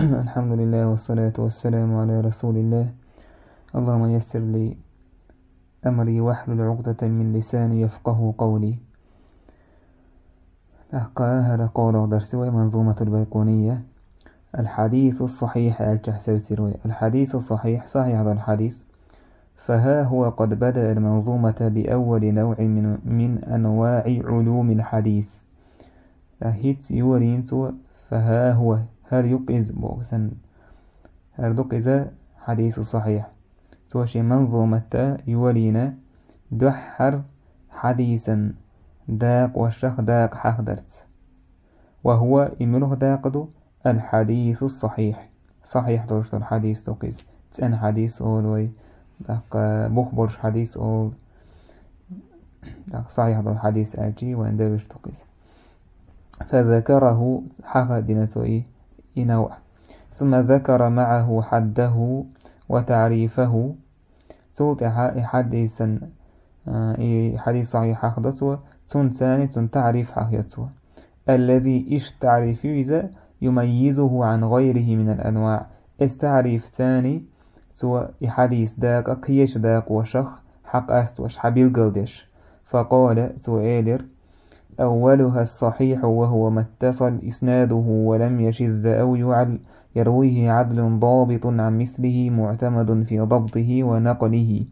الحمد لله والصلاة والسلام على رسول الله. اللهم يسر لي أمري واحلل عقدة من لساني يفقه قولي. هذا قول درس منظومة البيقونية. الحديث الصحيح الحديث الصحيح صحيح هذا الحديث. فها هو قد بدأ المنظومة بأول نوع من أنواع علوم الحديث. هيت يورين فها هو هل يقز بوكسن هردوك حديث صحيح سوشي منظومة يولينا دحر حديثا داق وشخ داق حقدرت وهو إمره داقدو الحديث الصحيح صحيح دوشت الحديث دوكيز تن حديث أولوي داق بخبرش حديث أول داق صحيح دو الحديث آجي وإن دوش دوكيز فذكره حق دينتوئي إنوع ثم ذكر معه حده وتعريفه صوت حديثا حديث صحيح حقدته تن ثاني تن تعريف حقيته الذي إيش تعريف يميزه عن غيره من الأنواع استعريف ثاني سوى حديث داق قيش داق وشخ حق أستوش حبيل قلدش فقال سؤالر أولها الصحيح وهو ما اتصل إسناده ولم يشذ أو يرويه عدل ضابط عن مثله معتمد في ضبطه ونقله.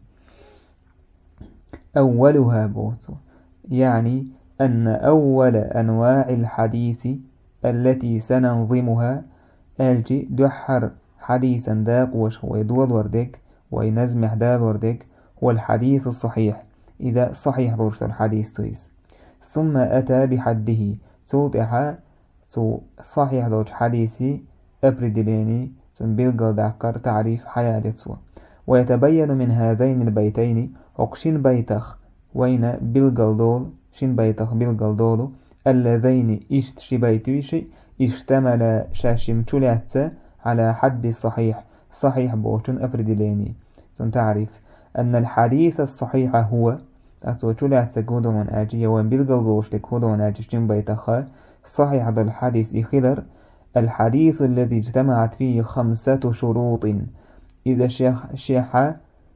أولها بوت يعني أن أول أنواع الحديث التي سننظمها الجي دحر حديثا داق وشوي دول وردك وينزمح دال وردك هو الحديث الصحيح إذا صحيح ضرشت الحديث تويس ثم أتى بحده سوطح صحيح ضرش حديثي أبردليني ثم بلغل دعكر تعريف حيالته ويتبين من هذين البيتين أقشين بيتخ وين بلغل دول شين بيتخ بلغل دول اللذين شبيتوشي اشتمل شاشم تلعت على حد الصحيح صحيح بوشن أبردليني ثم تعرف أن الحديث الصحيح هو تلعت كودون آجي وين بلغل دوش لكودون آجي شين بيتخ صحيح هذا الحديث إخلر الحديث الذي اجتمعت فيه 5 شروط إذا شيخ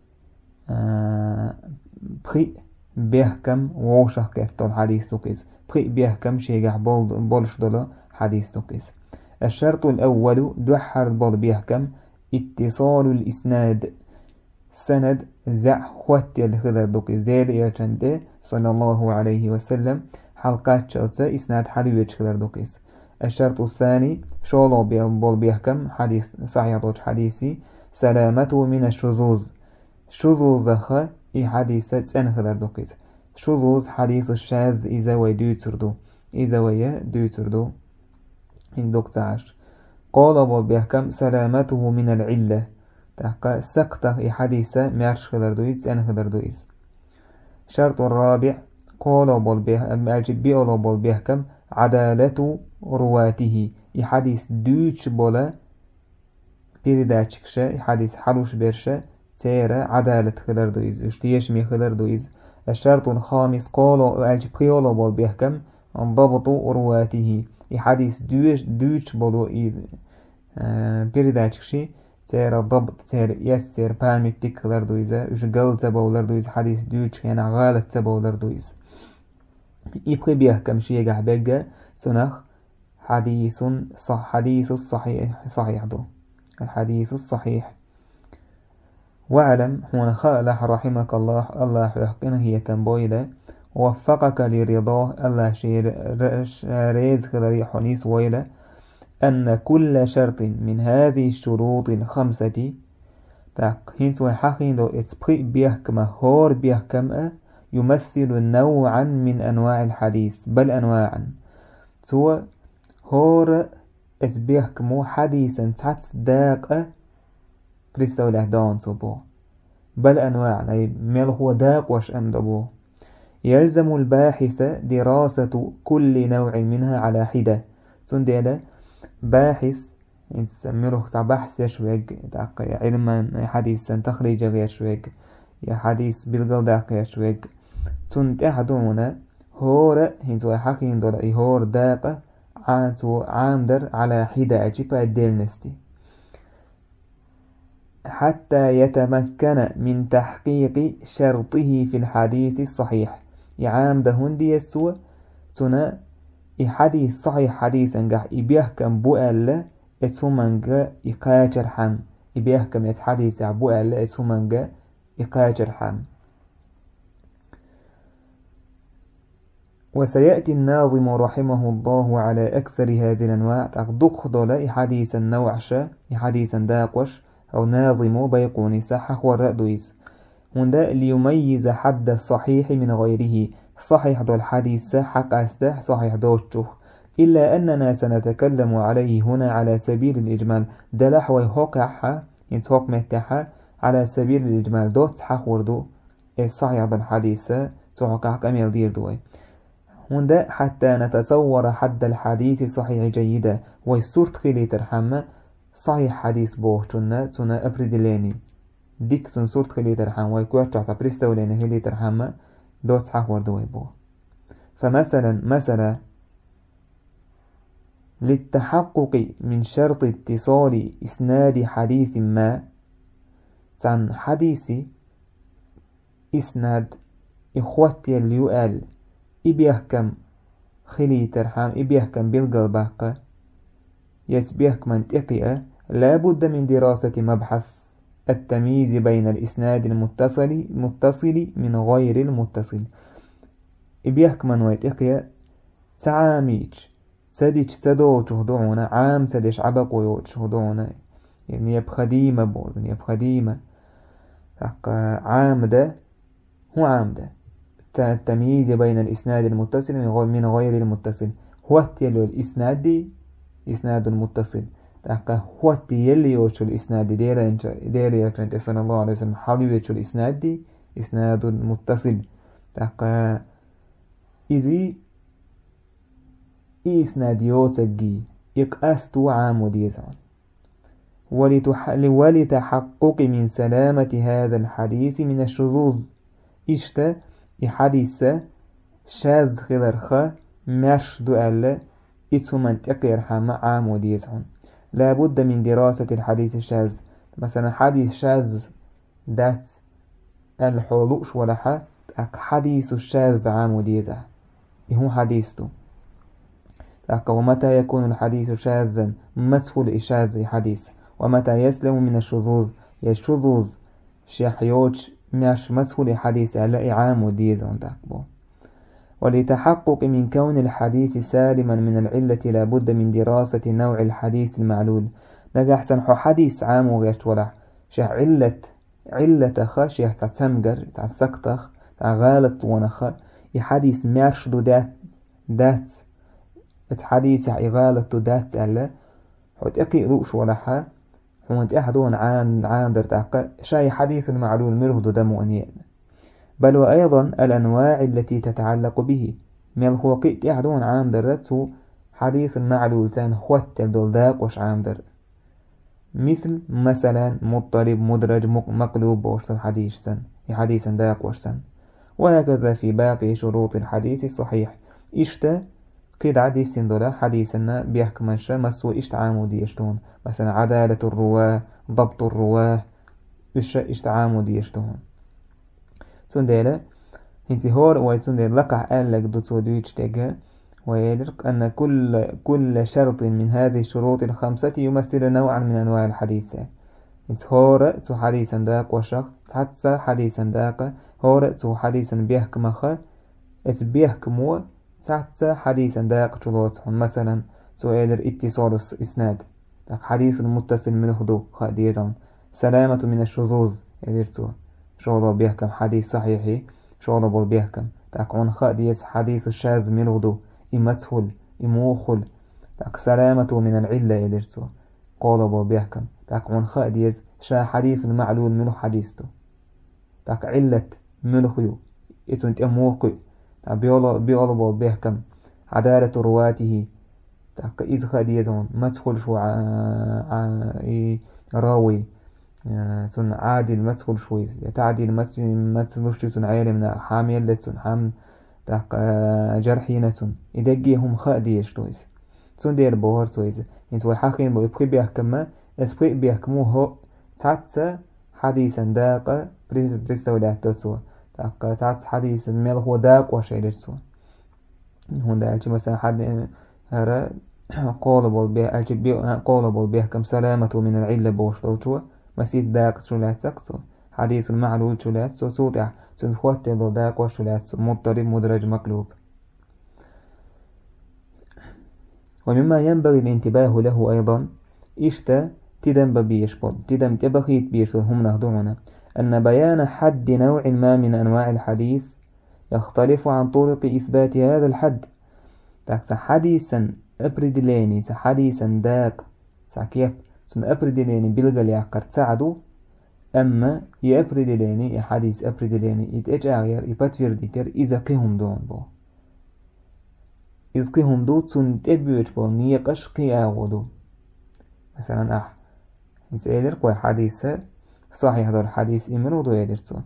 بخي بيحكم ووشخ كتل حديث توكيز بخي بيحكم شيخ بولش دول حديث توكيز. الشرط الأول دحر بول بيحكم اتصال الإسناد سند زع خوات الخضر دوكيز دير يرشنده صلى الله عليه وسلم حلقات شرطة إسناد حلوية خضر دوكيز. الشرط الثاني شولو بول بيحكم حديث صحيح دوش حديثي سلامته من الشذوذ شذوذ خ إي حديثة تنخذر دوكيز شذوذ حديث الشاذ إذا ويدوتردو إذا ويدوتردو إن دوكتاش قال بول بيحكم سلامته من العلة تحقى سقطة إي حديثة مارش خذر دويز تنخذر دويز. شرط الرابع قال بول بيحكم عدالة رواته حديث دوش بولا بيرداتشكشا حديث حلوش برشا تيرا عدالة خلر دويز اشتيشمي خلر دويز. الشرط الخامس قال بيولو بول بيحكم انضبط رواته حديث دوش بولو بيرداتشكشي تيرا ضبط تيرا يسير بالمتك خلر دويزا اش قلت بولر دويز حديث دوش يعني غالت بولر دويز. يبقى بيحكم شيء قحبقة سنخ حديث صحيح دو الحديث الصحيح. واعلم هنا خالح رحمك الله يحقنه هي تنبويلة وفقك لرضاه الله ريز خلري حنيس ويلة أن كل شرط من هذه الشروط 5 تقهين سوى حقين دو اتبقى بيحكم هور بيحكم يمثل نوعا من أنواع الحديث بل أنواعا سوى هور اتبيحكمو حديثا داق بريستو لهدان صبو بل أنواع ميل هو داق وش أمدبو. يلزم الباحث دراسة كل نوع منها على حدة سنديلا باحث نسميه بحث يشويق علما حديثا تخريج يشويق يا حديث بالقل داق يشويق تنتحدونا هور هنتو حقين دول هور داق عامدر على حدة أجيب الديل نستي حتى يتمكن من تحقيق شرطه في الحديث الصحيح يعام دهون دي السوء تنا حديث صحيح حديث انجح يبيحكم بؤال اتسومنجا يقاجر حم يبيحكم حديث بؤال اتسومنجا يقاجر حم. وسيأتي الناظم رحمه الله على أكثر هذه الأنواع تقدق ضل حديث النوعش حديث داقوش أو ناظم بيقوني صحح والرأدويس هندا ليميز حد الصحيح من غيره صحيح ذو الحديث حق أسته صحيح دوته إلا أننا سنتكلم عليه هنا على سبيل الإجمال دلح ويحقح ينتوق متحا على سبيل الإجمال دوت حق وردو صحيح ذو الحديث تحقق كميل دير دوي هندا حتى نتصور حد الحديث صحيح جيدا ويسورت خلي ترحم صحيح حديث بوهتنا تنا أفرد ليني ديك تنصورت خلي ترحم ويكوات تعتبرست ولين خلي ترحم دوت حق وردوي بوه. فمثلا للتحقق من شرط اتصال إسناد حديث ما عن حديث إسناد إخوتي اللي يقال إبيحكم خلي ترحم إبيحكم بالقلباق يتبيحكم منطقئة لا بد من دراسة مبحث التمييز بين الإسناد المتصل من غير المتصل إبيحكم منطقئة تعاميج سديش تدو تهدونا عام سديش عبق ويوت تهدونا يعني يبخديمة بورد يبخديمة عام ده هو عام ده التمييز بين الإسناد المتصل من غير المتصل هو التيلو الإسناد دي إسناد المتصل هو التيلي يوشو الإسناد دير يكرنت صلى الله عليه وسلم حالي يوشو الإسناد دي إسناد المتصل إذي إسناد يوتجي يقاستو عام ديزان ولتحقق من سلامة هذا الحديث من الشذوذ إشتا حديث شاذ خلرخ مش دؤل إتو منطق يرحم عام ديزان لا بد من دراسة الحديث الشاذ مثلا حديث شاذ ذات الحلوش ولا حديث الشاذ عام ديزان هو حديثه ومتى يكون الحديث شاذا مسهل إشاذ حديث ومتى يسلم من الشذوذ الشذوذ شيحيوش مش مسهل حديث على عام ديزون تقبو. ولتحقق من كون الحديث سالما من العلة لا بد من دراسة نوع الحديث المعلول لقى أحسن حديث عام وغيرت ولا شيح علة خشيح تتسمجر تتسكتخ تغالط ونخ حديث ماشدو دات الحديث إغالة ذات الله حد أكي روش ولا حا حد أحدون عام درتاق شاي حديث المعلول مرهد دم أنيان بل وأيضا الأنواع التي تتعلق به من الخوقيت أحدون عام درته حديث المعلول تان خوات الدلداق وش عام در مثلا مضطرب مدرج مقلوب وش الحديث سن حديث داق وش سن وهكذا في باقي شروط الحديث الصحيح إشتا قيد حديث دولا حديثنا بيحكمش مسو عامودي يشتون مثلا عدالة الرواه ضبط الرواه عامودي يشتون سندالة هنتي هور ويتسندال لقع قال لك دوتو دويتش تيجا ويدرك أن كل شرط من هذه الشروط الخمسة يمثل نوعا من أنواع الحديث هنتي هور تو حديثا داق وشخ حتى حديثا داق هور تو حديثا بيحكمخ بيحكمو تحت حديثا داق جلوتهم مثلا سؤال اتصال الإسناد حديث المتصل منه دو خاديزان سلامة من الشذوذ يدرتو شغله بيحكم حديث صحيحي شغله بول بيحكم تاكون خاديز حديث الشاذ منه دو إمتهل إموخل تاك سلامة من العلة يدرتو قول بول بيحكم تاكون خاديز شا حديث المعلول منه حديثتو تاك علة منه يو إتو أموخل بيولو بول بيحكم عدالة رواته تاك إذ خاديزون مدخل شو راوي سن عادل مدخل شوي تعديل مدخل سن عالم حامل سن حام تاك جرحينة إدقيهم خاديش تويس سن دير بوهر تويس انتو حقين بو يبقي بيحكم ما اسبقي بيحكموه تعتس حديثا داق بريستولات تسوى تعتس حديث ميل هو داق وشيء تسوى هون ده مثلا حد هذا قولبل به قولبل به كم سلامة من العلة بوشتوشوا مسيد داق شولات سكسو حديث المعلول شولات سو سوتع سنخوت داق وشولات مضطرب مدرج مقلوب. ومما ينبغي الانتباه له أيضا إشتا تدم ببيشبط تدم تبخيت بيش هم نهضعنا أن بيان حد نوع ما من أنواع الحديث يختلف عن طرق إثبات هذا الحد. تاكس حديثا أبردليني حديثا داق كيف سن أبردليني بلغل يعقر تساعدو أما يأبردليني حديث أبردليني يتأجاغير يبتفر ديتر إذا قهم دون بو إذ قهم دو سن تبيوش بو نيقش قياغدو مثلا يسألر قوي حديث صحيح دور حديث إمرو دو يدرسو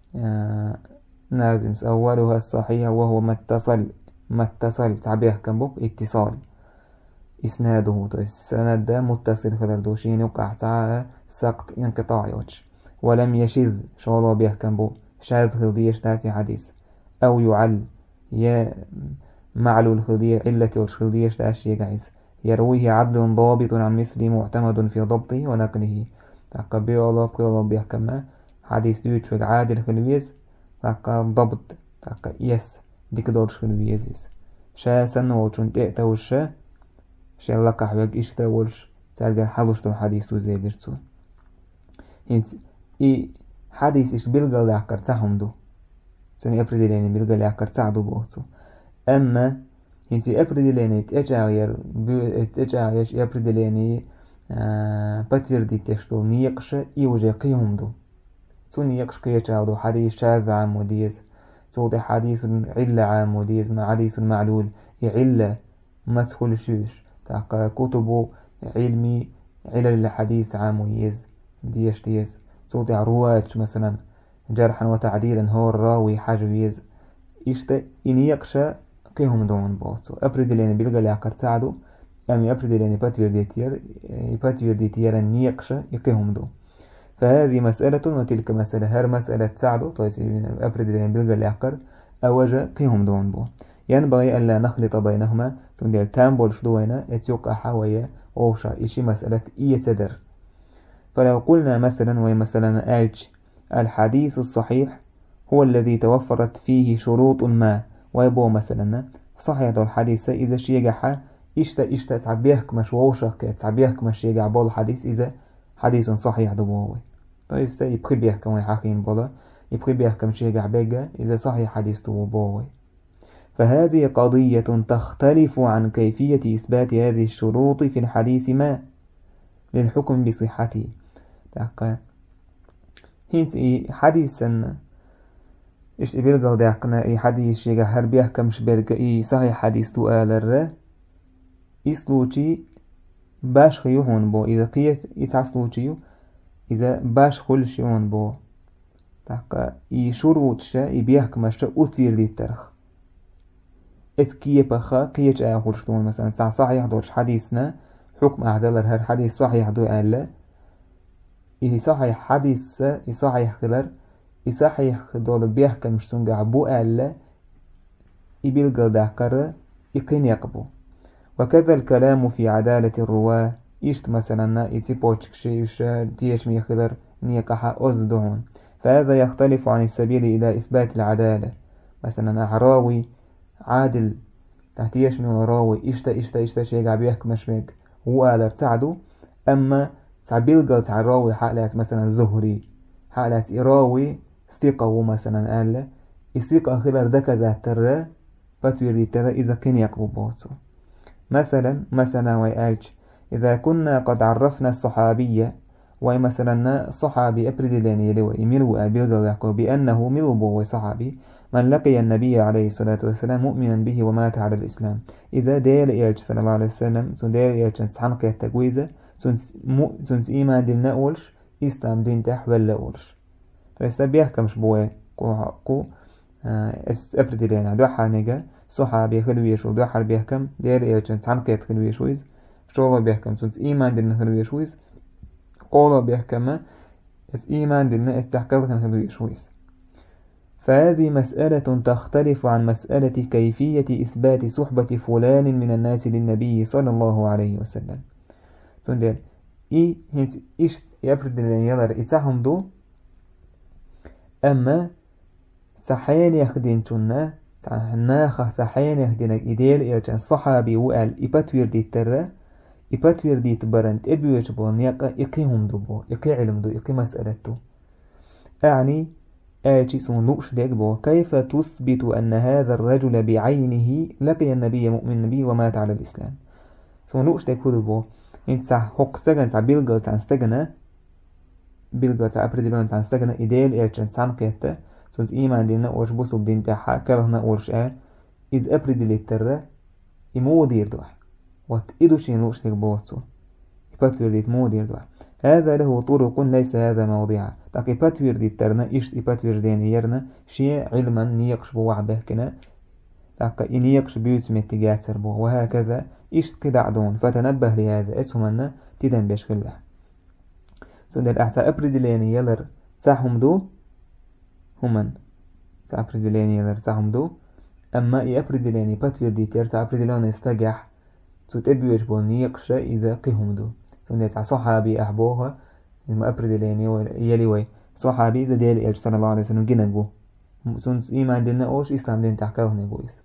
نازم أولها الصحيح وهو ما اتصل تعبيه كم بوك اتصال إسناده السند ده متصل خلال دوشين يقع تعالى سقط انقطاع يوش ولم يشذ شغله بيه كم بو شاذ خلديش تاسي حديث أو يعل يا معلول خلدية علة يوش خلديش تاشي جايز يرويه عدل ضابط عن مثل معتمد في ضبطه ونقله تقبيه الله بقول بيه كما حديث دوش عادل خلويز ضبط يس ديك دورش خلويزيز شاسن وشون تأتوش شيء لقح بيك إيش تقولش تلقى حلوش تو حديث وزي درسو هنس حديث إيش بيلقى لعكر تاهم دو سني أفرد لين بيلقى لعكر تعدو بوتو أما هنس أفرد لين تأجايش أفرد لين بتفر دي تشتو نيقش يوجي قيهم دو سو نيقش قيتشاودو حديث شاذ عام وديز صوت حديث علة عام وديز مع حديث معلول علة مسخول شوش كتب علمي علل الحديث عام ويز ديز صوت رواج مثلا جرحا وتعديلا هو الراوي حاجة ويز إشتا إن يقشى قيهم دون بوتو أبرد لين بيلغى لعقر تساعدو أمي أبرد لين يباتفير ديتير أن يقشى يقيهم دو فهذه مسألة وتلك مسألة هر مسألة تساعدو أبرد لين بيلغى لعقر أوجه قيهم دون بو ينبغي ألا نخلط بينهما تندير تامبول شدوينة اتيوقع حوية أوشا إشي مسألة إيسدر. فلو قلنا مثلا ومثلا الحديث الصحيح هو الذي توفرت فيه شروط ما ويبو مثلا صحيح دو الحديث إذا شيجح إشتا تعبيهك مش ووشا تعبيهك مش يجع بول الحديث إذا حديث صحيح دو بوي طيب يبقي بيهك ويحاقين بولا يبقي بيهك مش يجع بيجا إذا صحيح حديث دو بوي. فهذه قضية تختلف عن كيفية إثبات هذه الشروط في الحديث ما للحكم بصحته. هنت حديثا إيش بيلقى داقنا حديث يجا هربيه كمش بيلقى صحيح حديث تؤال الر إسلوشي باش خيوهون بو إذا قيت يتعسلوشيو إذا باش خلشيون بو تاقا شروط شا يبيه كمش أتفير دي الترخ اتكيه بخا قيج آخرشتون مثلا صحيح دورش حديثنا حكم أعدالر هر حديث صحيح دو ألا إيه صحيح حديث صحيح خلر صحيح دول بيحكم شتونجع بو ألا يبيلقل داكر يقين يقبو. وكذا الكلام في عدالة الرواة إشت مثلا يتبوشك شيش تيش ميخلر نيقح أزدهون فهذا يختلف عن السبيل إلى إثبات العدالة. مثلا أعراوي عادل تحتيش من راوي إشتا شيء بيحكم مشمك هو ألر تعدو أما تعبيلقل تعراوي حالات مثلا زهري حالات إراوي ثقة مثلا ألا الثقة خلال دك ذات ترى فتويري ترى إذا كان يقبو بوتو مثلا ويألج إذا كنا قد عرفنا الصحابية ومثلا صحابي أبردلاني لو إملو أبيلقل بأنه ملو بو صحابي من لقي النبي عليه الصلاة والسلام مؤمنا به ومات على الإسلام إذا دير إيج صلى الله عليه وسلم سندير إيج سنسحنق التقويزة سنس إيمان دلنا أولش إسلام دين تحول أولش فيستبيه كمش بوي قو أبرد لنا دوحة نجا صحابي خلويش ودوحة بيحكم دير إيج سنسحنق التقويز شغل بيحكم سنس إيمان دلنا خلويش ويز قول بيحكم إيمان دلنا استحقاق هدو يشويس. فهذه مسألة تختلف عن مسألة كيفية إثبات صحبة فلان من الناس للنبي صلى الله عليه وسلم. سندر هنت إيش يفرد لنا يلر إتاهم دو أما سحين يخدين تنا ناخ سحين يخدينك إديل إلى صحابي وقال إبتوير دي ترى إبتوير دي تبرنت إبيوش بو نيقا إقيهم دو بو إقي علم دو إقي مسألته أعني آتي سنلوش ديك بو كيف تثبت أن هذا الرجل بعينه لقي النبي مؤمن به ومات على الإسلام. سنلوش ديك بو انت صح حق استغن تاع بيلغل تاع استغنى بيلغل تاع أبردلون تاع استغنى إديل إيرشان سان قيتا سوز إيمان دينا وش بوسو بدين تاعها كرهنا ورش إز أبردل ترى إمو دير دوح وات إدوش ينلوش ديك بوتسو إباتوير ديت مو دير دوح هذا له طرق ليس هذا موضعها تاكي إباتوير ديت ترنا إيش إباتوير دين يرنا شيء علما نيقش بو وعبه كنا تاكا إنيقش بيوت متجات سربو وهكذا إيش قدع دون فتنبه لهذا اسمنا تدن بيشغله سندر أحسا أبردليني يلر ساهم دو همن سأبردليني يلر ساهم دو أما أبردليني باتوير ديتير سأبردلون يستجح ستبيوش بو نيقش إذا قهم دو سندر صحابي أحبوها لما أبردليني يليوي صحابي إذا ديال إيش صلى الله عليه وسلم جنجو سنس إيمان دلنا أوش إسلام دين تحكيه نجويس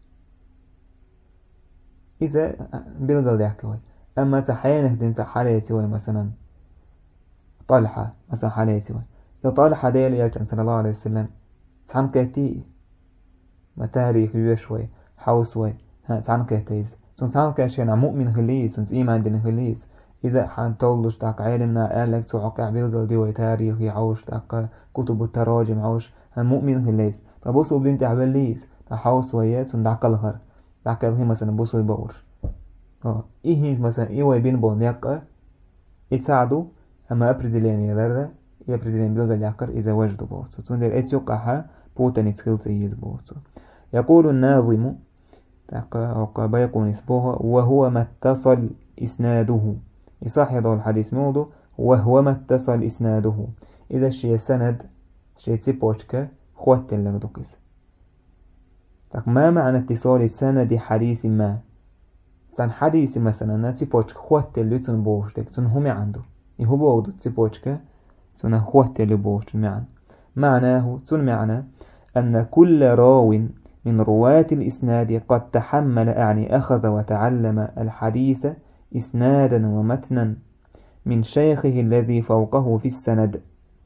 إذا بيلغل يحكي أما تحيانه دين سحاليتي وي مثلا طلحة مثلا حاليتي وي يا طلحة ديال يالجن صلى الله عليه وسلم تحن كاتي ما تاريخ يشوي حوس وي تحن كاتيز سن تحن كاشينا مؤمن خليس سن إيمان دين خليس إذا حن تولش تاك علمنا قالك توقع بيلغل دي وي تاريخ يعوش تاك كتب التراجم عوش مؤمن خليس فبوصوا بدين تعبليس تحوس ويات سن دعك الغر دعك الغي مثلا بوصوا يبورش إيه مثلا إيه وي بين بونياق يتساعدوا أما أبردلين يلر يبردلين بلغة العقر إذا وجدوا بوتو تندر إتيوقعها بوتني تخلط يزبوتو. يقول الناظم عقب يكون اسمه وهو ما اتصل إسناده يصحح الحديث موضوع وهو ما اتصل إسناده إذا الشيء سند شيء تيبوشك خوات اللغدوكس. ما معنى اتصال السند حديث ما تن حديث مثلا تيبوشك خوات اللي تنبوشتك تنهمي عنده يهو بوضو تيبوشك تنه خوات اللي بوش معناه معنى أن كل راو من رواة الإسناد قد تحمل أعني أخذ وتعلم الحديث إسنادا ومتنا من شيخه الذي فوقه في السند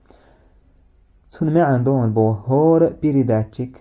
معنى دون بو هور بيريداتشيك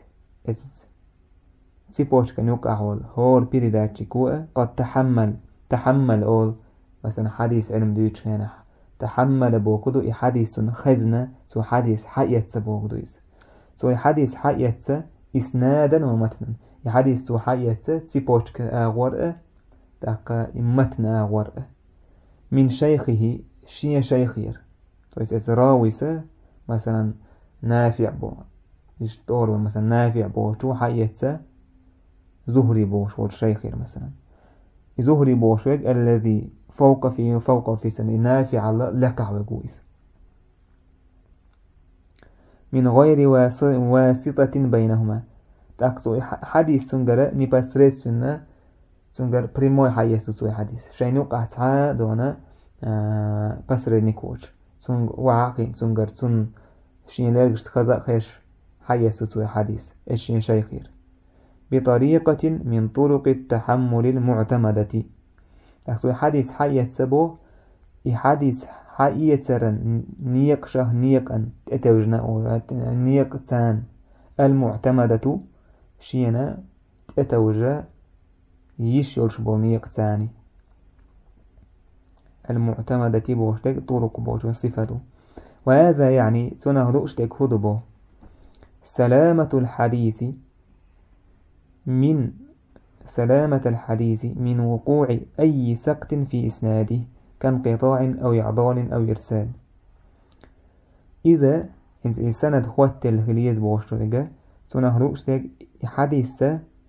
تيبوشك نيوك أحول هور بيريداتشيك قد تحمل أول مثلا حديث علم ديوتش هنا تحمل بوكدو حديث خزنة سو حديث حقيت بوكدويس سو حديث حقيت إسنادا ومتنا حديث سو حقيت تيبوشك أغور تاكا متن أغور من شيخه شي شيخير سو راويس مثلا نافع بو يشتور مثلا نافع بو شو حقيت زهري بو شو شيخير مثلا زهري بو شو الذي فوق في سنة نافع لك عوجويس من غير واسطة بينهما تأكسو حديث سنجر نباسرت سنة سنجر بريموي حيث سوي حديث شينو قاعدها دونا بسر نيكوش سنج وعاقين سنجر سن شين لرجس خزق خيش حيث سوي حديث الشين شيخير بطريقة من طرق التحمل المعتمدة تأكسو حديث حيث سبو حديث حقيقة نيقشه نيقا تتوجنا أو نيقتان المعتمدة شينا تتوجه يشيرش بو نيقتاني المعتمدة بوشتك طرق بوش صفته وهذا يعني تنهدو اشتك هدبو سلامة الحديث من وقوع أي سقط في إسناده كانقطاع أو إعضال أو إرسال. إذا السند خوات الهليز بوشترجة تنهدو اشتك حديث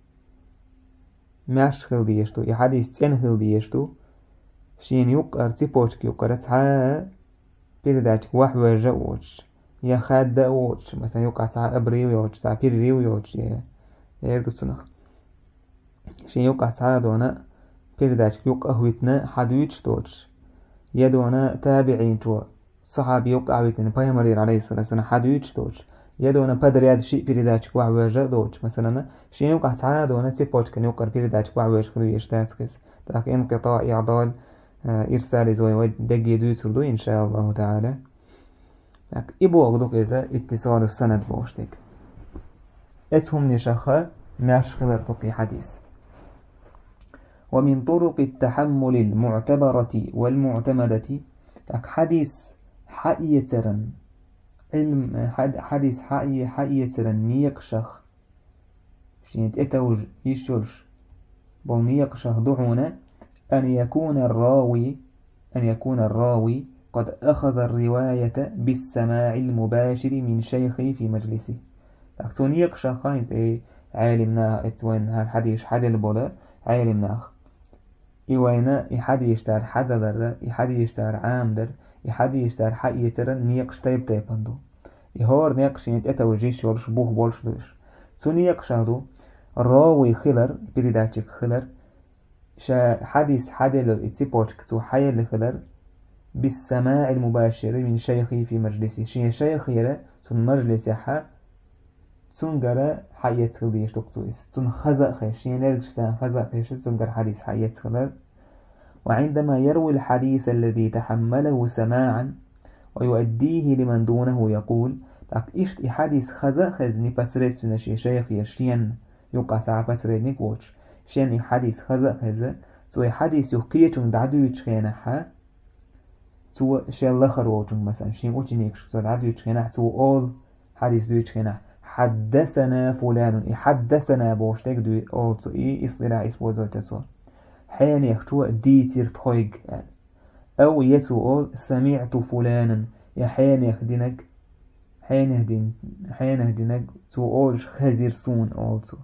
ماش خلديشتو حديث تن خلديشتو شين يقر تيبوشك يقر تها بيرداتك وحوجة ووش يخاد ووش مثلا يوقع ساعة أبري ويوش ساعة بيري ويوش يردو سنخ شين يوقع ساعة دونا بيرداتك يوقع هويتنا حدويتش توش يدونا تابعين تو صحابي يوقع هويتنا بايمرير عليه الصلاة والسلام حدويتش توش يدونا بدر ياد شيء بيرداتك وحوجة دوش مثلا شين يوقع ساعة دونا تيبوش كان يوقع بيرداتك وحوجة خلو يشتاتكس تاك انقطاع إعضال إرسال زوي دقي دوتردو إن شاء الله تعالى إبو أغدوك إذا اتصال السند بوشتك اتهم نشخة ماش خبرتك حديث ومن طرق التحمل المعتبرة والمعتمدة حديث حقيترن علم حديث حقيترن نيقشخ شينت اتوج يشورش بو نيقشخ دعونا أن يكون الراوي قد أخذ الرواية بالسماع المباشر من شيخه في مجلسه أكتونيق شخصين زي عالمنا اتوين هالحديث حد البولا عالمنا إيوانا يحديث تار حد ذر يحديث تار عام در يحديث تار حقيقة نيقش تيب تيبندو يهور نيقش يتأتوجيش ورش بوه بولش دوش تونيق شهدو الراوي خلر بريداتك خلر شا حديث حدل اتسيبوتك تو حيل خلر بالسماع المباشر من شيخي في مجلسي شين شيخ يرى تون مجلس حا تون قرى حيات خليش تقطويس تون خزق خيش شين نرجسان خزق خيش تون قرى حديث حيات خلر وعندما يروي الحديث الذي تحمله سماعا ويؤديه لمن دونه يقول تاك إشت حديث خزق خزني بسرت سنة شيخ يشين يقع ساعة بسرت نكوش شين حديث خزق خزق تو حديث يحكيتون دعدو يتشخينا حا تو شيء لخر وجن مثلا شيء وجنيكش تو العدو يتشخينا تو أول حديث دو يتشخينا حدثنا فلان يحدثنا بوشتك دو أول تو إصلاح إسبوع ذات حين يختو ديتير تخويق أو يتو أول سمعت فلانا يحين يخدينك حين يهدينك تو أول خزير سون أول تو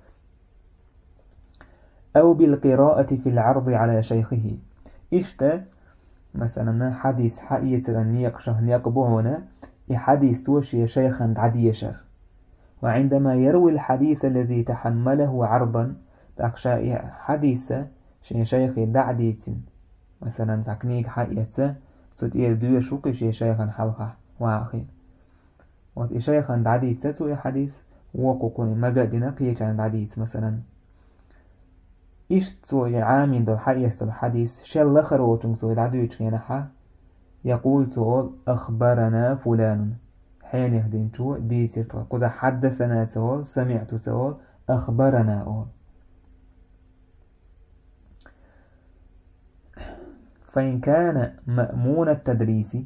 أو بالقراءة في العرض على شيخه إشتا مثلا حديث حقيقة نيقشه نيقبعنا حديث توشي شيخا عديشر وعندما يروي الحديث الذي تحمله عرضا تقشى حديث شيخ دعديت مثلا تكنيك حقيقة تتير دوية شوك شيخا حلقة واخي وات شيخا دعديت تو حديث وقوقوني مقادنا قيشا دعديت مثلا إشت سوى عامين دو حقيقة الحديث شل لخر وچنگ سوى دعدو يتشينحا يقول سوى أخبرنا فلان حين يهدين شو دي سيرتوا قد حدثنا سوى سمعت سوى أخبرنا أول فإن كان مأمون التدريس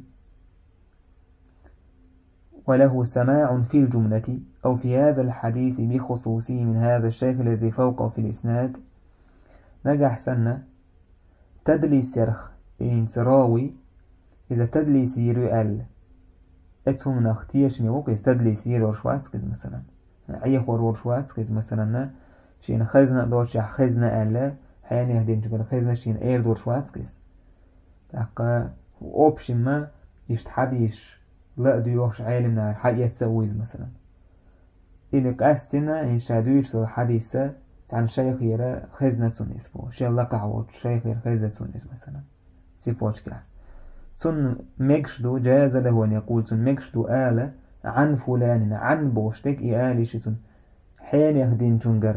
وله سماع في الجملة أو في هذا الحديث بخصوصه من هذا الشيخ الذي فوقه في الإسناد نجح سنة تدليس يرخ إن سراوي إذا تدليس يرؤل اتهم نختيش نيوكيس تدليس يرورشواتكز مثلا عيه ورورشواتكز مثلا شين خزنة دورش خزنة ألا حيان يهدين جبل خزنة شين اير دورشواتكز تاقا اوبشن ما يشتحديش لا ديوش عالمنا حقيقة تسويز مثلا إلك أستنا إن شادويش الحديثة عن شيخ يرى خزنة اسمه شيخ لقعوت شيخ يرى خزنة مثلا سيبوش كلا سن مكشدو جاز له أن يقول سن مكشدو آلة عن فلان عن بوشتك إياليش سن حين يهدين تنقر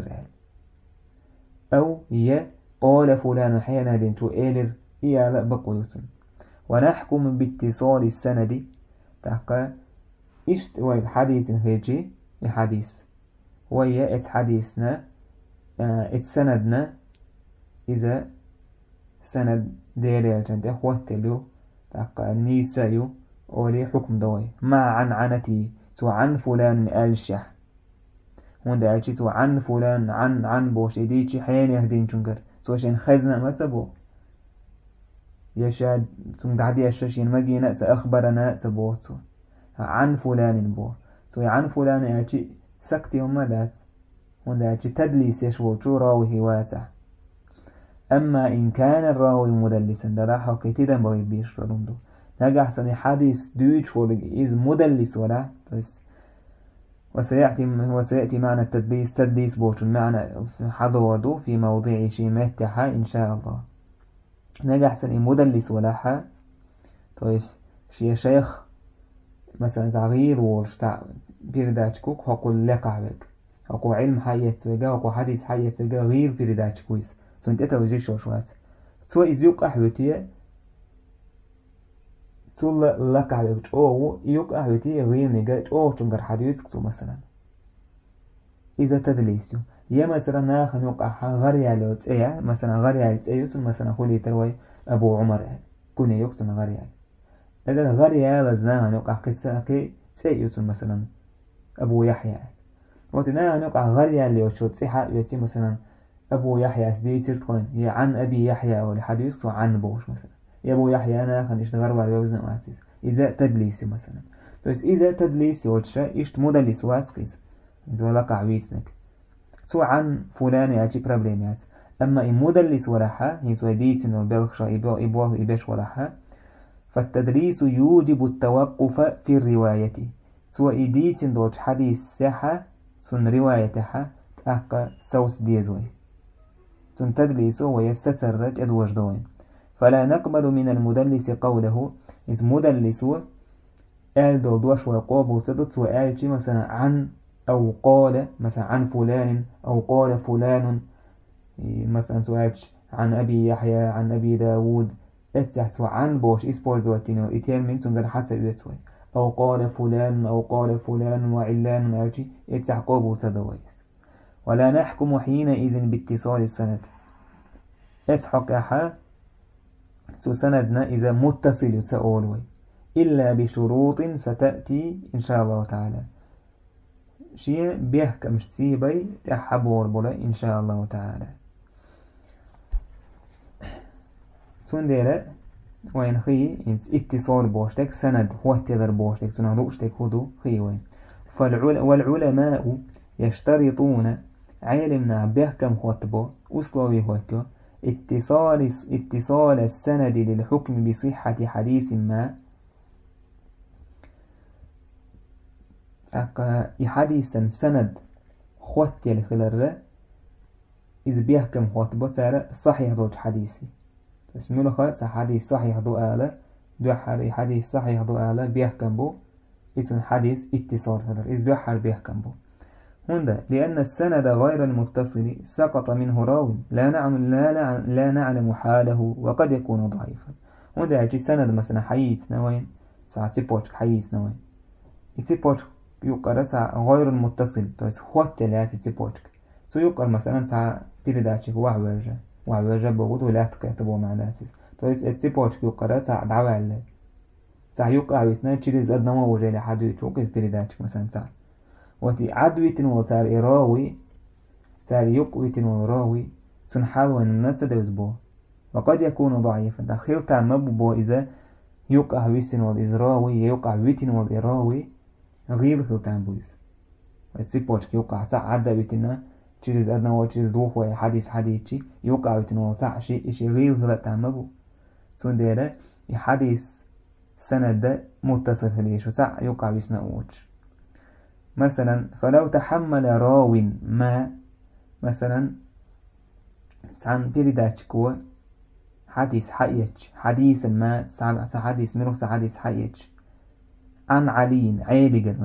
أو قال فلان حين يهدين تو إيلر إيالة بقويسن ونحكم باتصال السند تحقى إشت والحديث هيجي الحديث وهي حديثنا اتسندنا إذا سند ديالي الجنة أخواتلو تاقا نيسايو أولي حكم دوي مع عنتي تو عن فلان الشح هوندا أجي تو عن فلان عن بوش إديتي حيان يهدين جنجر تو شين خزنا مثبو يشاد ثم بعد يشاشين مجينا تأخبرنا تبوتو عن فلان بو تو عن فلان أجي سكتي ومدات هوندا أجي تدليس يشوتو راوي واسع أما إن كان الراوي مدلسا دراحة كتيدا بغي بيش فلوندو نجح سنة حديث دويتش إذ مدلس ولا بس. وسيأتي معنى التدليس تدليس بوش معنى حضور في موضع شيء متحة إن شاء الله. نجح سنة مدلس ولا حا تويس شيخ مثلا صغير وشتاع بيرداتشكوك هقول لك عبك هقول علم حيث وجا هقول حديث حيث وجا غير بيرداتشكويس سنت أتوجه شوشوات سو إزيوك أحوتيه سول لك عبك أو يوك أحوتيه غير نجاج أو تنقر حديث كتو مثلا إذا تدليسيو يا مثلا ناخن يوقع غريا لو تأيه مثلا غريا تأيه مثلا خلي تروي أبو عمر كوني يقتن غريا إذا غريا لزناها نوقع كتساكي تأيه مثلا أبو يحيى وتناها نوقع غريا اللي وشو تصيحة يتي مثلا أبو يحيى سديتر تقول هي عن أبي يحيى أو الحديث وعن بوش مثلا يا أبو يحيى أنا خن يشتغل بوزن واسيس إذا تدليسي مثلا بس إذا تدليسي وتشا إيش مدلس واسكيس إذا لقع ويسنك سو عن فلان يأتي بروبليمات أما إن مدلس ولا حا يسوى ديتن وبلغشا إبوه إباش ولا حا فالتدليس يوجب التوقف في الرواية سوى إديتن دوش حديث ساحة سن روايتها تأقى سوس ديزوي سن تدليس ويستسرج أدوجدوين فلا نقبل من المدلس قوله إذ مدلس آل دو دوش وقوبو تدت وآل شي مثلا عن أو قال مثلا عن فلان أو قال فلان مثلا سؤالش عن أبي يحيى عن أبي داود اتسحسوا عن بوش إسبور دواتينو إتير من سنجر حسب يتوي أو قال فلان أو قال فلان وعلان أجي اتسحقوبو تدويس ولا نحكم حينئذ باتصال السند اتحق أحا سندنا إذا متصل سأولوي إلا بشروط ستأتي إن شاء الله تعالى شيء بيحكم سيبي تحبور بولا إن شاء الله تعالى تندير وين خي اتصال بوشتك سند هو تغير بوشتك سنهدوشتك هدو خي وين والعلماء يشترطون علمنا بيحكم خطبه أصلوي خطبه اتصال السند للحكم بصحة حديث ما حديثا سند خوتي الخلال إذا بيحكم خطبه سارة صحيح دوج حديثي اسمه لخلص حديث صحيح دو آلة دو حديث صحيح دو آلة بيحكم بو اسم حديث اتصال خلال إذا بيحر بيحكم بو هندا لأن السند غير المتصل سقط منه راوي لا نعلم حاله وقد يكون ضعيفا هندا يجي سند مثلا حيث نوين ساعة تبوش حيث نوين يتبوش يقرأ غير المتصل تويس خوات تلاتي تبوشك سو يقرأ مثلا ساعة بيرداتشك وعوجة بغض ولا تكتبه مع ناسي تويس تبوشك يقرأ ساعة دعوة ساعة يقرأ ويتنا تشيريز أدنى ووجه لحد يتوقع بيرداتشك مثلا ساعة وتي عدويتن وتار إراوي تار يقويتن وراوي سنحال وننت دوزبو وقد يكون ضعيفا داخل تعمبو إذا يقع ويسن والإزراوي يقع ويتن والإراوي غير خلطان بويس وتسيبوشك يوقع ساعة عدا ويتنا تشيريز أدنى وتشيريز دوخ وحديث حديثي يوقع ويتن وساعة شيء إشي غير خلطان مبو سون ديرا يحديث سند متصل فليش وساعة يوقع ويسنا أوتش مثلا فلو تحمل راو ما مثلا عن بيرداتشكوا حديث حيتش حديث ما حديث منه حديث حيتش عن علي عيلجا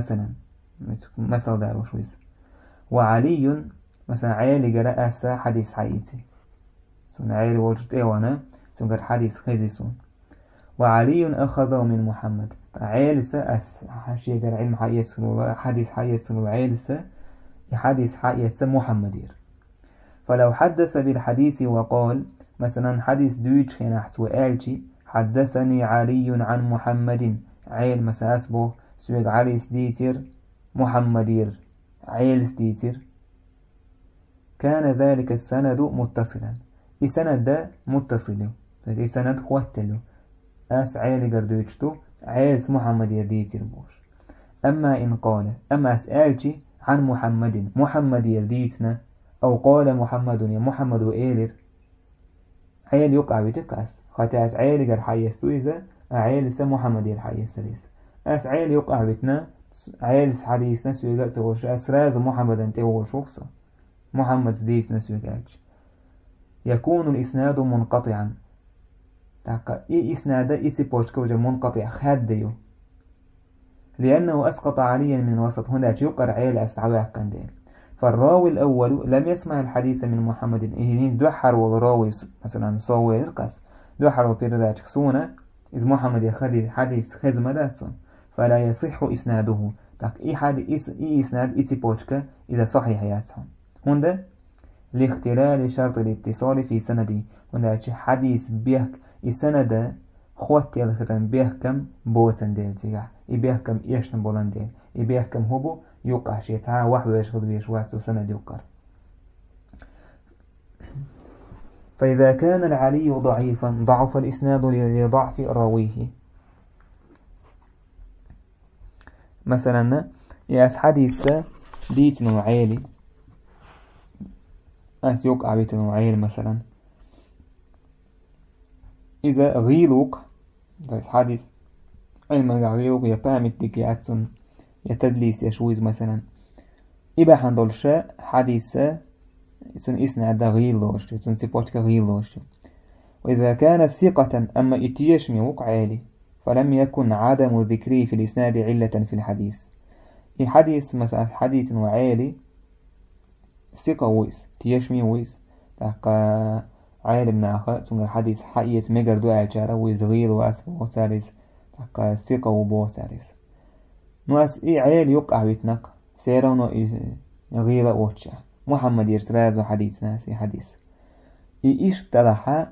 مثلا دارو شويس وعلي مثلا عيلجا رأس حديث حيتي سن عيل وجد ايوانا سنقر حديث خيزيسون وعلي أخذه من محمد عيلسة حشي قال علم حديث حيث عيلسة حديث حيث محمدير فلو حدث بالحديث وقال مثلا حديث دويتش خناحت وآلتي حدثني علي عن محمد عيل مساسبه سويق علي سديتر محمدير عيل سديتر كان ذلك السند متصلا السند ده متصل السند خوتله أس عيل قردويتشتو عيل محمد يرديتر بوش أما إن قال أما أسألتي عن محمد يرديتنا أو قال محمد يا محمد وإيلر عيل يقع بتقاس خاتاس عيل قر حيستو إذا عيل سا محمد الحديث سليس أس عيل يقع بتنا عيل حديث نسوي قلت وش أسراز محمد أنت هو شخص محمد سديس نسوي قلت يكون الإسناد منقطعا تاقا إي إسناد إيسي بوش كوجة منقطع خاديو لأنه أسقط عليا من الوسط هنا يقر عيل أسعبه كندين فالراوي الأول لم يسمع الحديث من محمد إيه دوحر والراوي مثلا صوي القس دوحر وبيرداتك سونا إذ محمد يخلي حديث خزمة داسون فلا يصح إسناده تاق إي حديث إي إسناد إيسي بوشكا إذا صحيح ياتهم هندا لاختلال شرط الاتصال في سندي هندا حديث بيهك السند خواتي الخرم بيهكم بوتن ديل تيغا بيهكم إيشن بولن ديل بيهكم هبو يوقع شيء تعا واحد يشغل بيش واتو سند يوقر فإذا كان العلي ضعيفا ضعف الإسناد لضعف راويه مثلا ياس حديث بيت نوعيلي أس يوقع بيت نوعيل مثلا إذا غيلوك حديث علما غيلوك يبامت ديكياتون يتدليس يشويز مثلا إبا حندول شاء حديث يتون إسناد غيلوش يتون سيبوتك غيلوش وإذا كانت ثقة أما إتيش ميوق عالي فلم يكن عدم ذكره في الإسناد علة في الحديث في حديث مثلا حديث وعالي ثقة ويس تيشمي ويس تاقا عالم ناخر ثم حديث حقية مجر دو عجارة ويس غير واسف وثالث تاقا ثقة وبو ثالث نواس إي عالي يقع بيتنك سيرونو غير ووتشا محمد يرسراز حديث ناسي حديث إي اشترح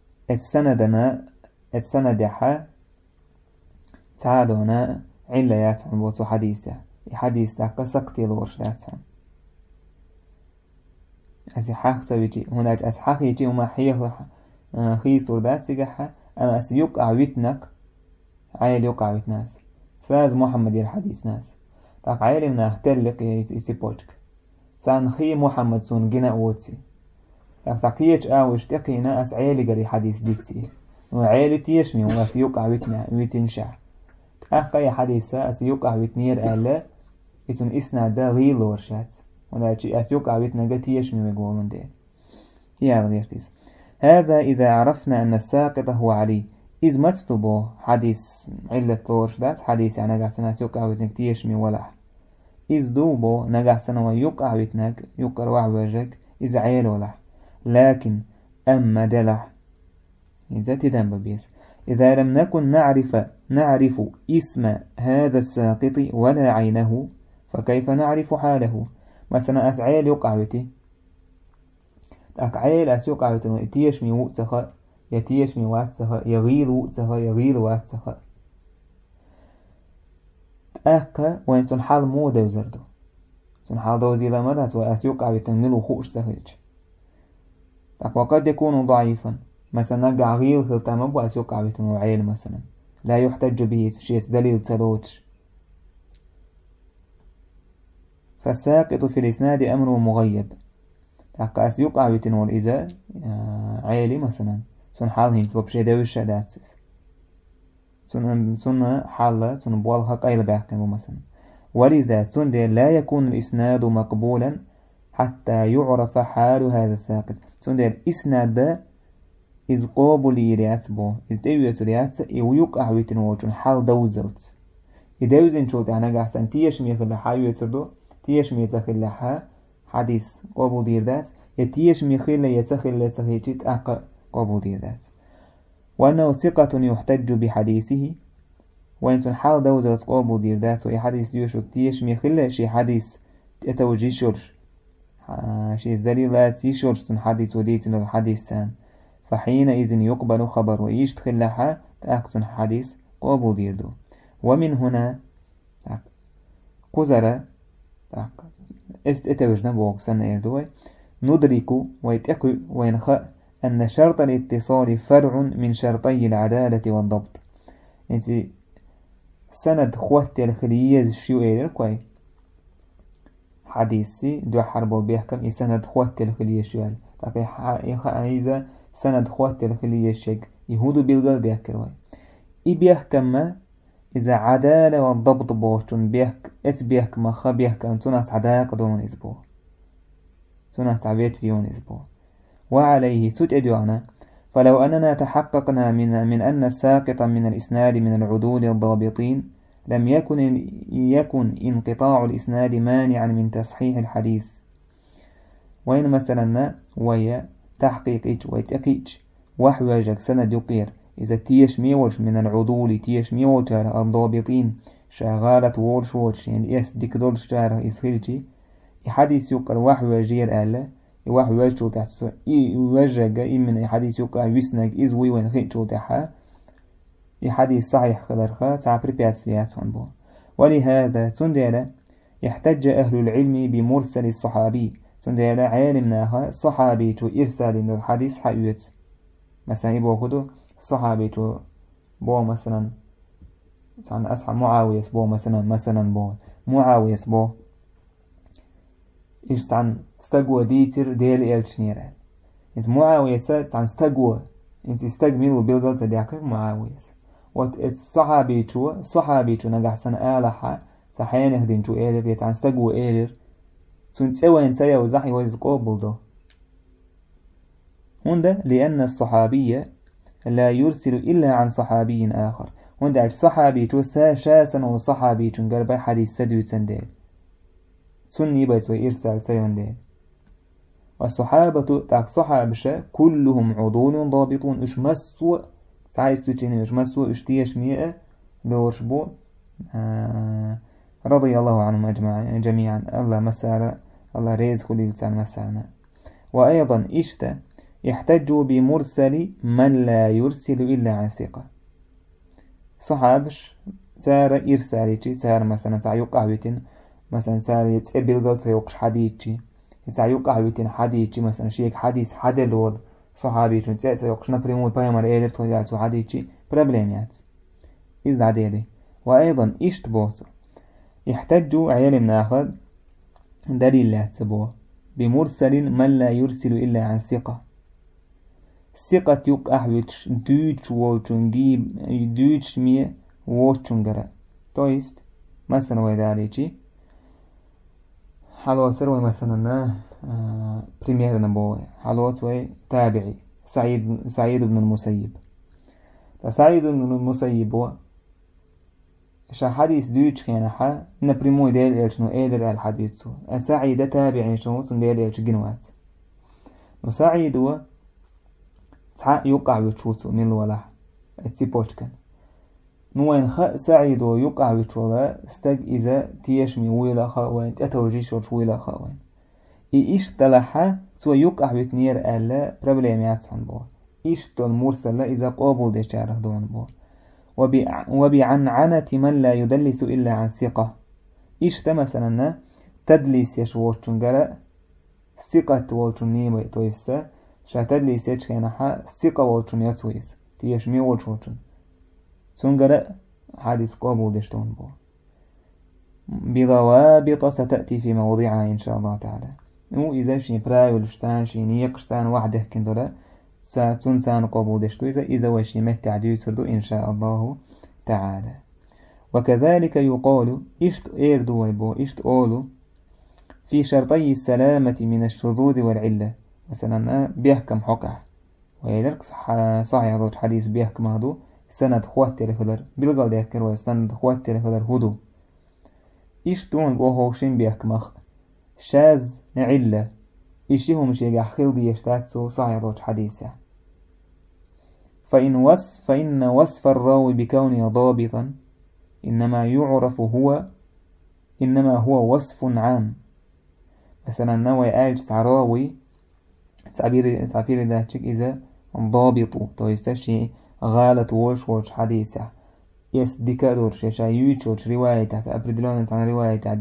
السندها تعادونا علا ياتهم بوتو حديثة حديث تاقا سقطي الورش داتهم أسي حاق سبيجي هناك أس حاق يجي وما حيه خيس وردات سيجحها أنا أس يقع ويتنك عيل يقع ويتناس فاز محمد الحديث ناس تاق عيل من أختلق يسي بوشك سان خي محمد سون جنا ووتسي تاق يج آوش تقينا أس عيل قري حديث ديكتي وعيل تيشمي وما يقع ويتنا ويتنشع أخي حديثة أس يقع ويتنير آلا يسون إسناد غير ورشات ولكن أسيوك عبيتنا قد يشمي مقولون دي هذا إذا عرفنا أن الساقط هو علي إذ ما تطبو حديث علة طورش دات حديث يعني نقعسنا أسيوك عبيتنا كت يشمي ولا إذ دوبو نقعسنا ويوك عبيتنا يوكر وعباجك إذ عيل ولا لكن أما دلح إذا تدنب بيس إذا لم نكن نعرف اسم هذا الساقط ولا عينه فكيف نعرف حاله مثلا أس عيل يقع بتي أك عيل أس يقع بتي يتيشمي وقتها يتيشمي وقتها يغير وقتها يغير وقتها أك وين تنحال مو دوزردو تنحال دوزي لمدى سوى أس يقع بتي ملو خوش سهيج أك وقد يكون ضعيفا مثلا نقع غير في التمب وأس يقع بتي عيل مثلا لا يحتج به شيء دليل تلوتش فالساقط في الإسناد أمره مغيب تاقاس يقع بتنور إذا عيلي مثلا سن حالهين وبشي دوش داتس سن حالة سن بوالها قيل بيحكمه مثلا ولذا سن لا يكون الإسناد مقبولا حتى يعرف حال هذا الساقط سن الإسناد إذ قابل يرياتبو إذ ديوية رياتس يقع بتنور سن حال دوزلت يدوزن شوت أنا قاعد تيشمي في الحاوية تردو تيشمي تخلها حديث قابل ديردات يتيشمي خلا يتخل تخيشت أقا قابل ديردات وأنه ثقة يحتج بحديثه وإن حال دوزة قابل ديردات وإي حديث ديوشو تيشمي خلا شي حديث يتوجي شرش شي دليلات يشرش سن حديث وديتن الحديث سان فحينئذ يقبل خبر وإيش تخلها تأكتن حديث قابل ديردو ومن هنا قزر استوجنا بوكسن إردوي ندرك ويتأكو وينخأ أن شرط الاتصال فرع من شرطي العدالة والضبط انت سند خوات الخليز شو إير كوي حديثي دو حرب بيحكم سند خوات الخليز شو إذا سند خوات الخليز شك يهودو بيلغل بيحكروي بيحكم إذا عدالة والضبط بوشون بيحكم بيحكم تناس عداق دون إسبوع تناس عبيت فيون إسبوع وعليه تدعونا فلو أننا تحققنا من أن الساقط من الإسناد من العدول الضابطين لم يكن انقطاع الإسناد مانعا من تصحيح الحديث وين مثلا ويا تحقيق ويتأكيد وحواجك سند يقير إذا تيش ميولش من العدول تيش ميولش الضابطين شغالة وولش يعني ديك دولش تاره إسخيلتي حديث يقر وحواجير ألا وحواج شو تحت يوجه من حديث يقع ويسنج إزوي وين خيط شو تحت حديث صحيح خلرخا تعبر بيات بو ولهذا تندل يحتج أهل العلم بمرسل الصحابي تندل عالمناها صحابي تو إرسال الحديث حيوت مثلا يبو كدو صحابي تو بو مثلا عن أصحاب معاوية بو مثلا بو معاوية بو إيش عن استقوى ديتر ديل إلشنيرة إنت معاوية عن استقوى إنت استقمل وبيلغل تدعك معاوية والصحابي تو نجح سنة آلحة صحيان يهدين تو إيلر يتعن استقوى إيلر سنتسوى إنسايا وزحي ويزقوبل دو هندا لأن الصحابية لا يرسل إلا عن صحابي آخر هندا الصحابي تو شاسا وصحابي تو قربا حديث سدو تنديل سني بيت وإرسال سيونديل والصحابة تاك صحابشة كلهم عضول ضابطون إش مسوء سعيد ستيني إش مسوء إشتيش مئة لورشبو رضي الله عنهم جميعا الله مسار الله ريز كل لسان مسارنا وأيضا إشتا يحتج بمرسل من لا يرسل إلا عن ثقة صحابش سار إرسالي سار مثلا سعيق قهوة مثلا سار يتقبل قلت يوقش حديثي سعيق قهوة حديثي مثلا شيك حديث حد الول صحابي سيوقش نفرمون بايمر إيلر تغيرتو حديثي برابليميات إذن عديلي وأيضا إشت بوصر يحتج عيال ناخذ دليل لا تسبوه بمرسل من لا يرسل إلا عن ثقة ثقة يقع ويتش دوتش ووتشنجيب دوتش مية ووتشنجرة تويست مثلا ويداليتي حلوة وي مثلا بريمير نبوة حلوة وي تابعي سعيد بن المسيب سعيد بن المسيب شا حديث دوتش خيانة نبريمو ديل إلشنو إيدر الحديث سعيد تابعي شنو سنديل إلش جنوات وسعيد هو يقع ويتشوتو من الولاح التيبوشكن نوين سعيد يقع ويتشولا استج إذا تيشمي ويلا خاوين تتوجيش ويلا خاوين إيش تلحى سوى يقع ويتنير ألا برابليميات عن بور إيش المرسل إذا قابل ديشاره دون بور وبعنعنة من لا يدلس إلا عن ثقة إيش مثلا تدليس يشوتشن جرا ثقة ووتشن نيمة تويسا شاتدلي سيتش كينها ثقة ووتشن يتويس تيشمي ووتشن سنجرا حديث قابل ديشتون بور بضوابط ستأتي في موضعها إن شاء الله تعالى إذا شي براي ولشتان شي نيقشتان واحدة كندولا ساتون سان قابل ديشتو إذا وشي مهتعديو سردو إن شاء الله تعالى وكذلك يقال إشت إيردو ويبو إشت أولو في شرطي السلامة من الشذوذ والعلة مثلا بيحكم حقه ويلرك صحيح هذا الحديث بيحكم هذا سند خوات تلخدر بالقال يذكر وسند خوات تلخدر هدو إشتون بوهوشين بيحكم شاذ علة إشيهم مش يجع خلدي يشتاتسو صحيح هذا الحديث فإن وصف الراوي بكونه ضابطا إنما هو وصف عام مثلا نوى آج راوي تعبير ذاتك إذا ضابط تويستشي غالة وش حديثة يسدكادور شاشا يوتشوش رواية تحت أبردلون عن رواية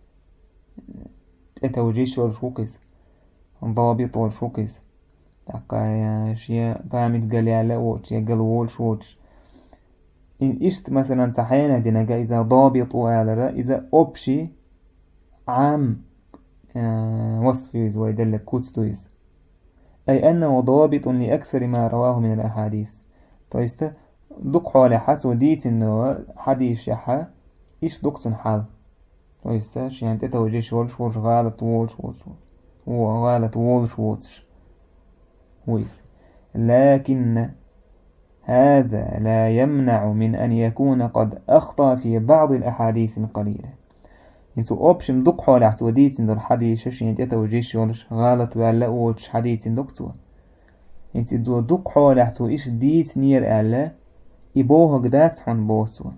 توجيش والشوكس ضابط والشوكس تقا شيء فهمت قال يا وش يقال وش إن إشت مثلا تحينا دينا إذا ضابط وعلى إذا أبشي عام وصفيز ويدل كوتستويز أي أنه ضابط لأكثر ما رواه من الأحاديث تويست دق حالة حتى وديت إنه حديش يحا إيش دقتن حال ويستاش يعني تتوجيش ولش غالط ولش وغالط ولش ويس. لكن هذا لا يمنع من أن يكون قد أخطأ في بعض الأحاديث القليلة. انتو اوبشن دق حالة حتى وديت إنه الحديش يعني تتوجيش ولش غالط ولا وش حديث دقتوا انتو دق حالة حتى إيش ديت نير ألا يبوه قدات حن بوسو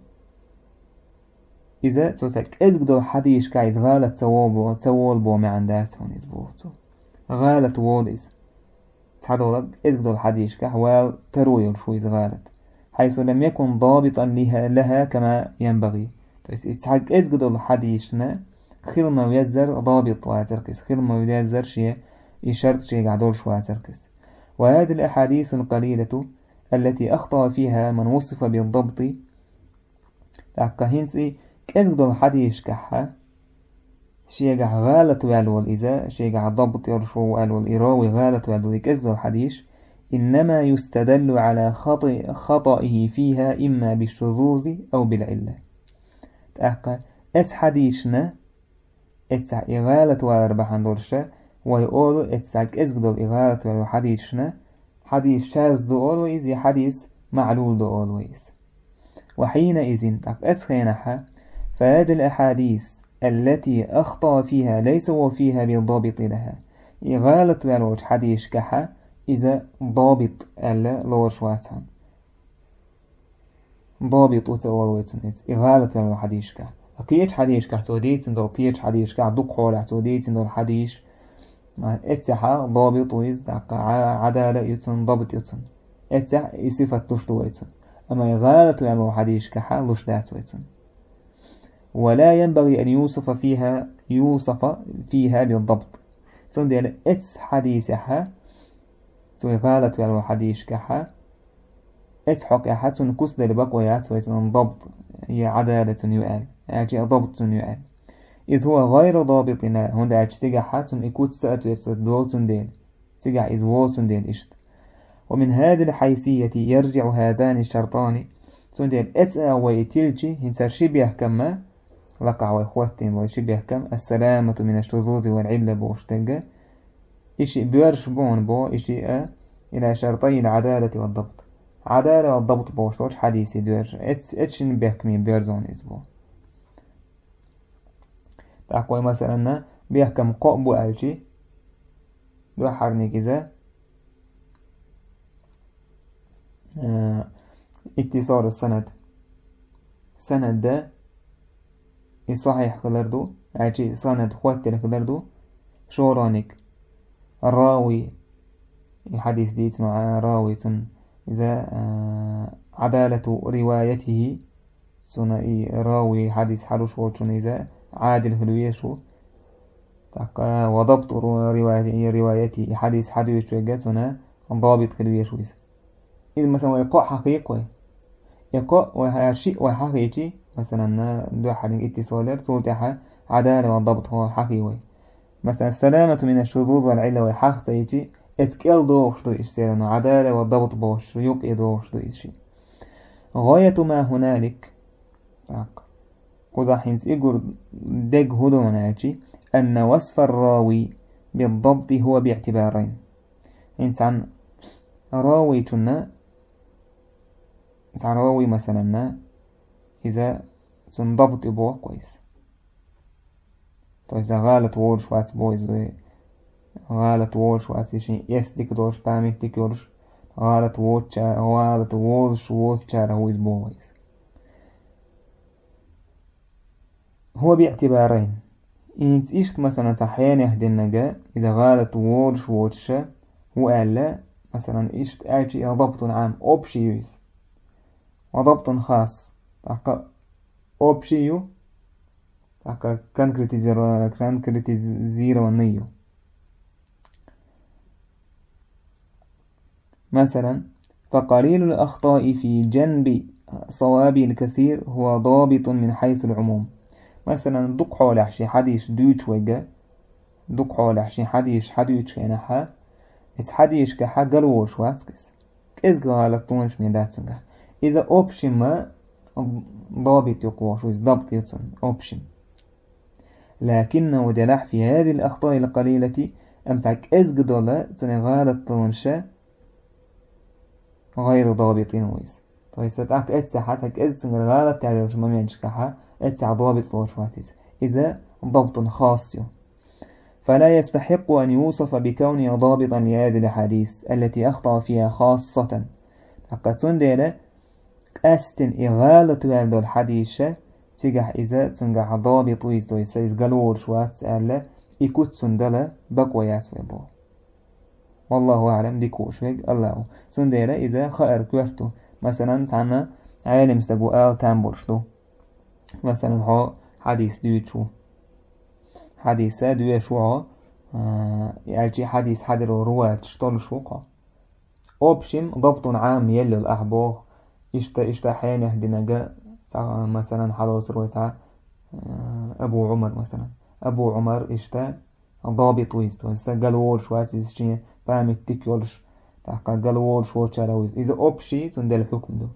إذا تتك إزقدو حديش كايز غالط تول بو ما عنداس حن إزبوتو غالط ووليز تحدولك إزقدو الحديش كحوال ترويل شويز غالط حيث لم يكن ضابطا لها كما ينبغي. تحق إزقدو الحديشنا خير ما يزر ضابط واتركس خير ما يزر شيء يشرط شيء قعدول شو واتركس. وهذه الأحاديث القليلة التي أخطأ فيها من وصف بالضبط هنسي كأزقدو الحديش كحا شيء غالط والو الإزاء شيء ضبط يرشو والو الإراوي غالط والو كأزقدو الحديش إنما يستدل على خطئه فيها إما بالشذوذ أو بالعلة. حديشنا غالط والربحان دورشا ويقولوا كأزقدو إغالط والو حديشنا حديث شاذ دو always حديث معلول دو always. وحينئذ أسخينها فهذه الأحاديث التي أخطأ فيها ليس وفيها بالضابط لها إغالة والوج حديث كحا إذا ضابط ألا لورش واتهم ضابط وتأولوتن إغالة والوج حديث كح أكيد حديث كح توديتن دو كيد حديث كح دق حولة توديتن دو الحديث ما اتحا ضابط ويز عدالة يتن ضبط يتن اتح صفة تشتو يتن أما يغالط يعني حديث كحا لش دات يتن. ولا ينبغي أن يوصف فيها بالضبط ثم دي اتس حديثها يغالط يعني حديث كحا اتحق أحد تنكس لبقويات ويتن ضبط هي عدالة يؤال يعني ضبط يؤال إذ هو غير ضابطنا هندا تجا حاتم إكوت سأت ويستدوتن دين تجا إذ ووتن دين إشت. ومن هذه الحيثية يرجع هذان الشرطان تندين إتأ ويتلجي هنسر شبيه كما لقع وإخواتين وشبيه كم السلامة من الشذوذ والعلة بوشتنجا إشي بيرش بون بو إشي إلى شرطي العدالة والضبط عدالة والضبط بوشتوش حديثي بيرش إتشن بيحكمين بيرزون إسبو تحكوي مثلا بيحكم قوبو ألشي دو حرني كذا اتصال السند ده صحيح كلردو ألشي سند خوات كلردو شورانك الراوي حديث ديت مع راوي إذا عدالة روايته ثنائي راوي حديث حروش وشون إذا عادل هلويشو وضبط روايتي حديث حديث وجاتنا ضابط هلويشو إذا مثلا يقع حقيقي يقع وشيء وحقيقي مثلا دو حد اتصالات صوتها عدالة والضبط هو حقيقي مثلا السلامة من الشذوذ والعلة وحقيقي اتكال دوش دو إشترانو عدالة والضبط بوش يقع دوش دو إشي غاية ما هنالك قزحين سيقول دق هدو مناتي أن وصف الراوي بالضبط هو باعتبارين. إنسان راوي راوي مثلا إذا تنضبط بوه كويس إذا غالط وورش واتس بويز غالط وورش واتس شيء يسدك دوش بامك تكورش غالط وورش شار هو بويز هو باعتبارين. إنت إيشت مثلا صحيان يهدنا جاء إذا غالط وورش هو قال لا مثلا إيشت أجي ضبط عام أوبشيوز وضبط خاص أوبشيو كان كريتيزيرو نيو مثلا فقليل الأخطاء في جنب صواب الكثير هو ضابط من حيث العموم. مثلا دق حول شي حديث دوتش وجا دق حول شي حديث ينحى حديث كحق الوش واسكس إز قالك تونش من داتسنجا إذا أوبشن ما ضابط يقوى شو ضبط يتصن أوبشن، لكنه دلح في هذه الأخطاء القليلة أمتعك أزقدولا تنغالة طنشة غير ضابطين ويس. طيب ستعك أتسحتك أزغالة تعرف ما مينشكها أتسع ضابط فورشواتيس إذا ضبط خاص، فلا يستحق أن يوصف بكونه ضابطا لهذه الحديث التي أخطأ فيها خاصة. حقا تندل أستن إغالة والدو الحديث تجح إذا تنجح ضابط ويستو يسيز قلور شوات سألة إكوت تندل بقويات ويبو. والله أعلم ديكوش ويق الله تندل إذا خير كورتو مثلا تعنا عالم استقو آل تنبرشتو مثلا هو حديث ديوتشو حديثة دوشوها يعني حديث حدر ورواة شطول شوقا أوبشم ضبط عام يلي الأحبوه إشتا حين يهدنا مثلا حدوث رواية أبو عمر مثلا أبو عمر إشتا ضابط ويستو إستا قالوول شوات إسشين فهم التكيولش تحقا قالوول شوات شارويز إذا أوبشي تندل الحكم دو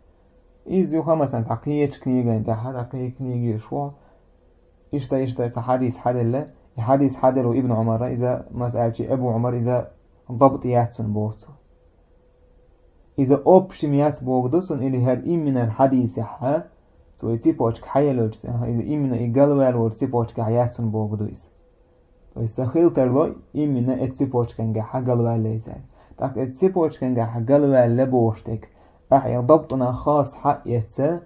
إذا مثلا تحقية كنيجا انتحاد تحقية كنيجا شوات إشتا حديث حدل حديث حدل وابن عمر إذا مسألة أبو عمر إذا ضبط ياتسن بوتو إذا أوبشم يات بوغدوسن إلي هاد من الحديث ها سو يتيبوشك حيالوش إذا إمنا إيقالوال ورتيبوشك حياتسن بوغدويس ويستخيل ترلو إمنا اتيبوشك انجا حقالوال ليزال تاك اتيبوشك انجا حقالوال لبوشتك أحيا ضبطنا خاص حق يتسا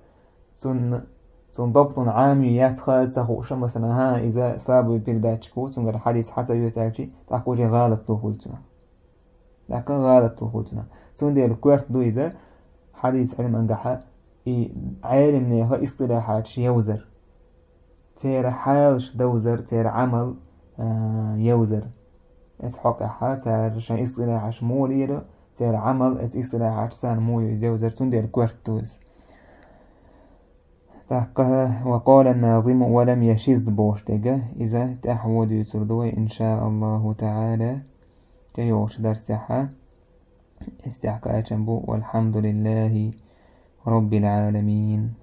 ضبط عام يتخذ تخوش مثلا ها إذا صابوا بالباتشكو سنقر حديث حتى يتاجي تقوجي غالط لهولتنا لكن غالط لهولتنا سندي الكوارت دو إذا حديث علم أنجحا عالم نيها اصطلاحات يوزر تير حالش دوزر تير عمل يوزر اتحق حال تير شان اصطلاحات موليرو تير عمل اصطلاحات سان مويو يوزر سندي الكوارت دوز. وقال الناظم ولم يشذ بوشتجه إذا تحود يسردوه إن شاء الله تعالى تيوش درسها استحقاء جنبو والحمد لله رب العالمين.